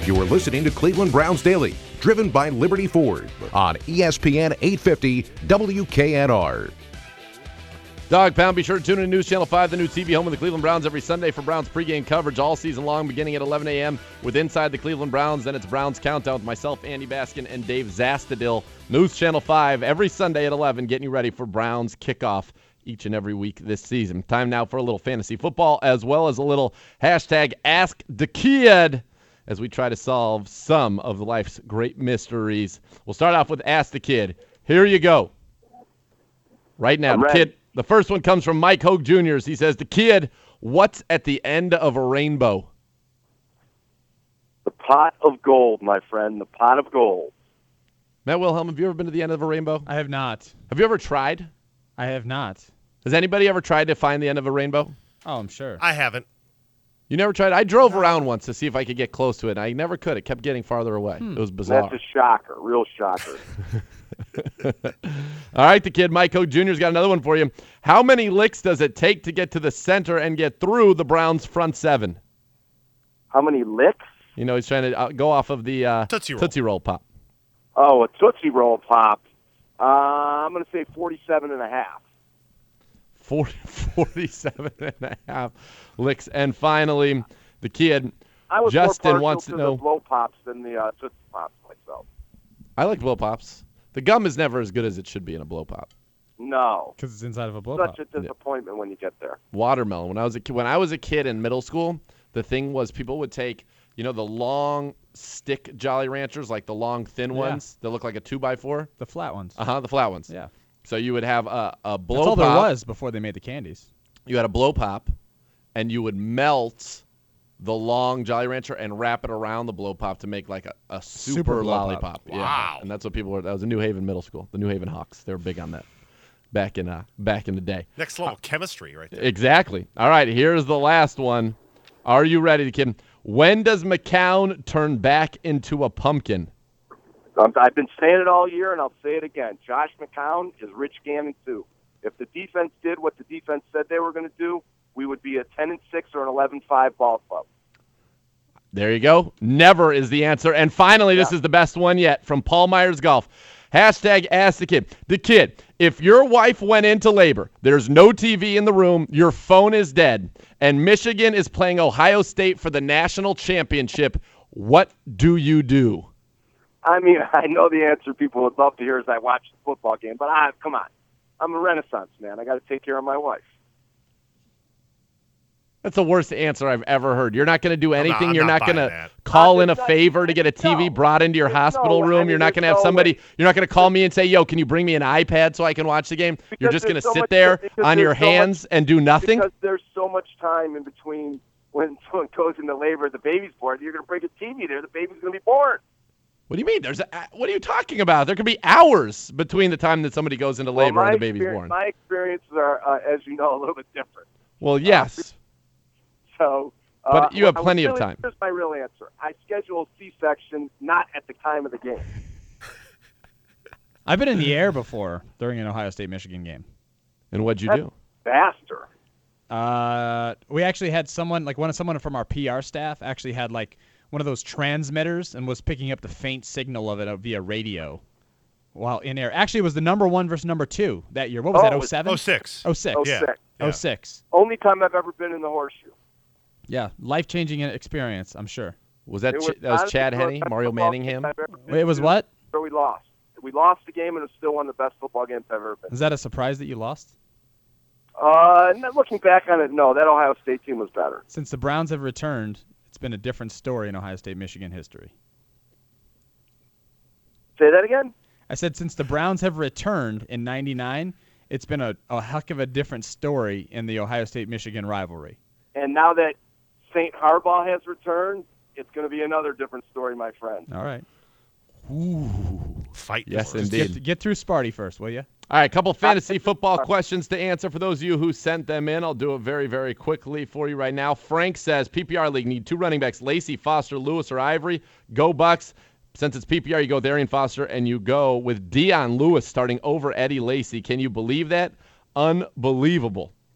You are listening to Cleveland Browns Daily, driven by Liberty Ford on ESPN 850 WKNR. Dog Pound, be sure to tune in to News Channel 5, the new TV home of the Cleveland Browns, every Sunday for Browns pregame coverage all season long, beginning at 11 a.m. with Inside the Cleveland Browns. Then it's Browns Countdown with myself, Andy Baskin, and Dave Zastadil. News Channel 5 every Sunday at 11, getting you ready for Browns kickoff each and every week this season. Time now for a little fantasy football, as well as a little hashtag Ask the Kid, as we try to solve some of life's great mysteries. We'll start off with Ask the Kid. Here you go. Right now, the kid. The first one comes from Mike Hogue Jr. He says, the kid, what's at the end of a rainbow? The pot of gold, my friend, the pot of gold. Matt Wilhelm, have you ever been to the end of a rainbow? I have not. Have you ever tried? I have not. Has anybody ever tried to find the end of a rainbow? Oh, I'm sure. I haven't. You never tried? I drove around once to see if I could get close to it, and I never could. It kept getting farther away. It was bizarre. That's a shocker, real shocker. All right, the kid, Mike Hogue Jr.'s got another one for you. How many licks does it take to get to the center and get through the Browns' front seven? How many licks? You know, he's trying to go off of the Tootsie Roll Pop. Oh, a Tootsie Roll Pop. I'm going to say 47 and a half. 47 and a half licks. And finally, the kid, I was Justin, more wants to the know. Blow Pops than the Tootsie Pops myself. I like Blow Pops. The gum is never as good as it should be in a Blow Pop. No. Because it's inside of a blow pop. Such a disappointment when you get there. Watermelon. When I was a kid in middle school, the thing was people would take, the long stick Jolly Ranchers, like the long thin ones that look like a 2x4. The flat ones. The flat ones. Yeah. So you would have a blow That's all pop. there was before they made the candies. You had a blow pop, and you would melt the long Jolly Rancher and wrap it around the blow pop to make like a super blow lollipop. pop. Yeah. Wow. And that's what people were. That was a New Haven middle school, the New Haven Hawks. They were big on that back in the day. Next level chemistry right there. Exactly. All right, here's the last one. Are you ready, kid? When does McCown turn back into a pumpkin? I've been saying it all year, and I'll say it again. Josh McCown is Rich Gannon, too. If the defense did what the defense said they were going to do, we would be a 10-6 or an 11-5 ball club. There you go. Never is the answer. And finally, this is the best one yet from Paul Myers Golf. Hashtag Ask the Kid. The kid, if your wife went into labor, there's no TV in the room, your phone is dead, and Michigan is playing Ohio State for the national championship, what do you do? I mean, I know the answer people would love to hear as I watch the football game, but come on. I'm a Renaissance man. I got to take care of my wife. That's the worst answer I've ever heard. You're not going to do anything. I'm You're not not going buying to that. call in a favor to get a TV brought into your hospital room. You're not going to have somebody. You're not going to call me and say, "Yo, can you bring me an iPad so I can watch the game?" You're just going to sit there on your hands and do nothing. Because there's so much time in between when someone goes into labor, the baby's born. You're going to bring a TV there. The baby's going to be born. What do you mean? What are you talking about? There could be hours between the time that somebody goes into labor and the baby's born. My experiences are, as you know, a little bit different. Well, yes. So, but you have plenty of time. Here's my real answer. I schedule a C-section not at the time of the game. I've been in the air before during an Ohio State-Michigan game. And what'd you do? Faster. We actually had someone from our PR staff actually had like one of those transmitters and was picking up the faint signal of it via radio while in air. Actually, it was the number 1 versus number 2 that year. What was that, 07? 06. 06. Yeah. 06. Only time I've ever been in the horseshoe. Yeah, life-changing experience, I'm sure. Was that was Chad Henne, Mario Manningham? Wait, it was what? Where we lost. We lost the game, and it was still one of the best football games I've ever been. Is that a surprise that you lost? Looking back on it, no. That Ohio State team was better. Since the Browns have returned, it's been a different story in Ohio State-Michigan history. Say that again? I said since the Browns have returned in '99, it's been a heck of a different story in the Ohio State-Michigan rivalry. And now that St. Harbaugh has returned, it's going to be another different story, my friend. All right. Ooh. Fight. Yes, for us. indeed. Get through Sparty first, will you? All right, a couple fantasy football questions to answer for those of you who sent them in. I'll do it very, very quickly for you right now. Frank says, PPR league, need 2 running backs, Lacey, Foster, Lewis, or Ivory. Go Bucks. Since it's PPR, you go Darian Foster, and you go with Dion Lewis starting over Eddie Lacy. Can you believe that? Unbelievable.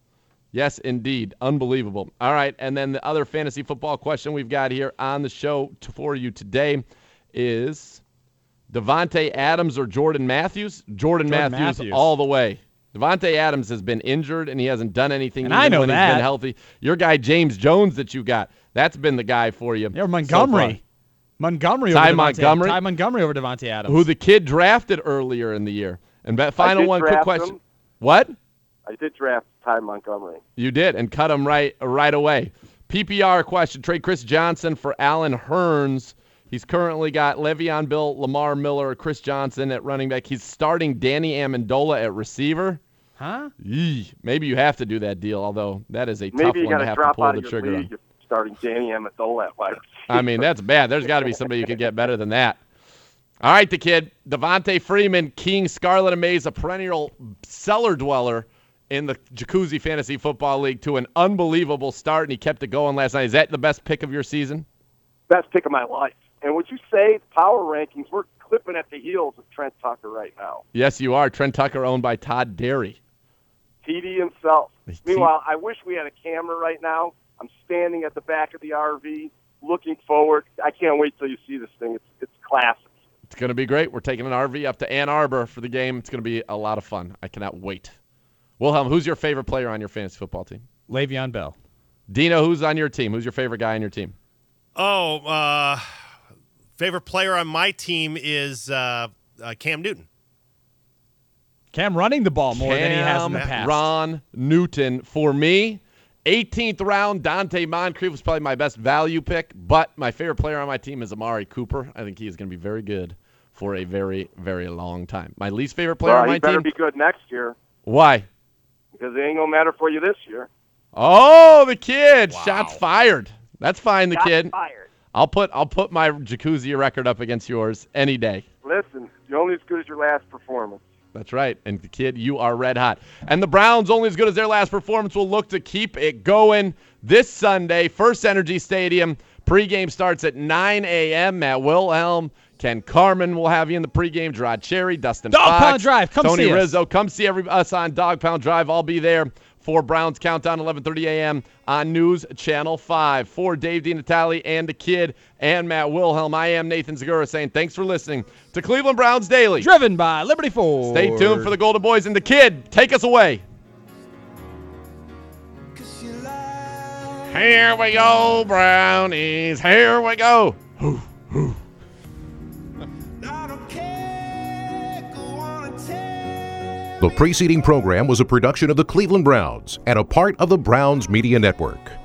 Yes, indeed. Unbelievable. All right, and then the other fantasy football question we've got here on the show for you today is Davante Adams or Jordan Matthews? Jordan Matthews all the way. Davante Adams has been injured, and he hasn't done anything and I know when that. He's been healthy. Your guy, James Jones, that you got, that's been the guy for you. Yeah, Montgomery. Ty Montgomery over Davante Adams. Who the kid drafted earlier in the year. And final one, quick question. Him. What? I did draft Ty Montgomery. You did, and cut him right away. PPR question, trade Chris Johnson for Allen Hurns. He's currently got Le'Veon Bell, Lamar Miller, Chris Johnson at running back. He's starting Danny Amendola at receiver. Huh? Yee. Maybe you have to do that deal, although that is a tough Maybe one to have to pull the trigger on. You're starting Danny Amendola at wide receiver. I mean, that's bad. There's got to be somebody you can get better than that. All right, the kid, Devontae Freeman, King Scarlet Amaze, a perennial cellar dweller in the Jacuzzi Fantasy Football League, to an unbelievable start, and he kept it going last night. Is that the best pick of your season? Best pick of my life. And would you say power rankings, we're clipping at the heels of Trent Tucker right now. Yes, you are. Trent Tucker owned by Todd Derry. TD himself. Meanwhile, I wish we had a camera right now. I'm standing at the back of the RV looking forward. I can't wait till you see this thing. It's classic. It's going to be great. We're taking an RV up to Ann Arbor for the game. It's going to be a lot of fun. I cannot wait. Wilhelm, who's your favorite player on your fantasy football team? Le'Veon Bell. Dino, who's on your team? Who's your favorite guy on your team? Favorite player on my team is Cam Newton. Cam running the ball more than he has in the past. Ron Newton. For me, 18th round, Dante Moncrief was probably my best value pick, but my favorite player on my team is Amari Cooper. I think he is going to be very good for a very, very long time. My least favorite player on my team. He better be good next year. Why? Because it ain't going to matter for you this year. Oh, the kid. Wow. Shots fired. That's fine, the Shots kid. Fired. I'll put my Jacuzzi record up against yours any day. Listen, you're only as good as your last performance. That's right. And the kid, you are red hot. And the Browns, only as good as their last performance, will look to keep it going this Sunday. First Energy Stadium. Pregame starts at 9 a.m. Matt Wilhelm, Ken Carmen will have you in the pregame. Gerard Cherry, Dustin Dog Fox, Pound Drive. Come Tony see Rizzo. Come see us on Dog Pound Drive. I'll be there for Browns Countdown, 11:30 a.m. on News Channel 5. For Dave DiNatale and the kid and Matt Wilhelm, I am Nathan Zagura saying thanks for listening to Cleveland Browns Daily. Driven by Liberty Ford. Stay tuned for the Golden Boys and the kid. Take us away. Here we go, Brownies. Here we go. The preceding program was a production of the Cleveland Browns and a part of the Browns Media Network.